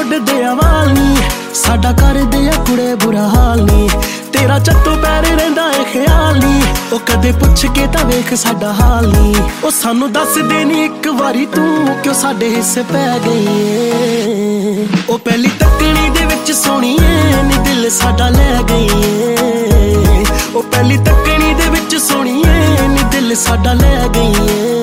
ਵੱਢਦੇ ਆ ਵਾਲ ਨੀ, ਸਾਡਾ ਕਰਦੇ ਆ ਕੁੜੇ ਬੁਰਾ ਹਾਲ ਨੀ। ਤੇਰਾ ਚੱਤੋਂ ਪੈਰ ਰਹਿੰਦਾ ਏ ਖਿਆਲ ਨੀ, ਉਹ ਕਦੇ ਪੁੱਛ ਕੇ ਤਾਂ ਵੇਖ ਸਾਡਾ ਹਾਲ ਨੀ। ਉਹ ਸਾਨੂੰ ਦੱਸ ਦੇ ਨੀ ਇੱਕ ਵਾਰੀ ਤੂੰ, ਕਿਉਂ ਸਾਡੇ ਹਿੱਸੇ ਪੈ ਗਈ ਏ। ਉਹ ਪਹਿਲੀ ਤੱਕਣੀ ਦੇ ਵਿੱਚ ਸੋਹਣੀਏ ਨੀ ਦਿਲ ਸਾਡਾ ਲੈ ਗਈ ਏ। ਉਹ ਪਹਿਲੀ ਤੱਕਣੀ ਦੇ ਵਿੱਚ ਸੋਹਣੀਏ ਨੀ ਦਿਲ ਸਾਡਾ ਲੈ ਗਈ ਏ।